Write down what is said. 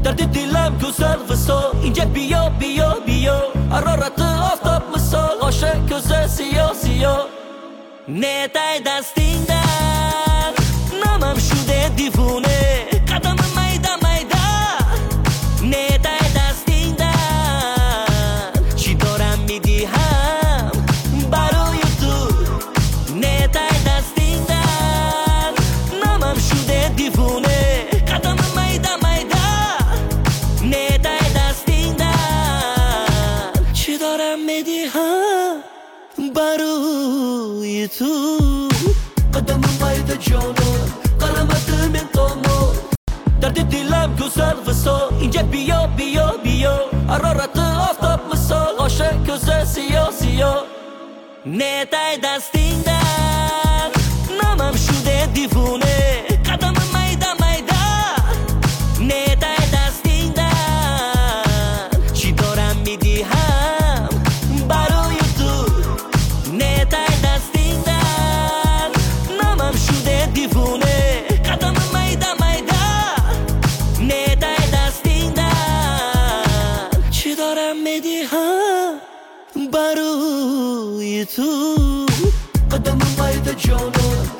درد دلم گذر وسا اینجا بیا بیا بیا حرارت آفتاب مثال عاشق گذر سیاه سیاه نیتای دستین در نامم شده دیوونه قدم میده میده نیتای دستین در چی دارم میدیهم برای تو نیتای دستین در نامم شده دیوونه قدم میده میده نیتای دستین در چی دارم میدیهم برای تو قدم میده جانو قلمت من تامو درد دلم گذر وسا اینجا بیا بیا بیا حرارت آفتاب مثال عاشق گذر سیاه سیاه نیتای دستین در نامم شده دیوونه قدم میده میده نیتای دستین در چی دارم میدیهم برای تو نیتای دستین در نامم شده دیوونه قدم میده میده نیتای دستین در چی دارم میدیهم برای تو قدم میده جانو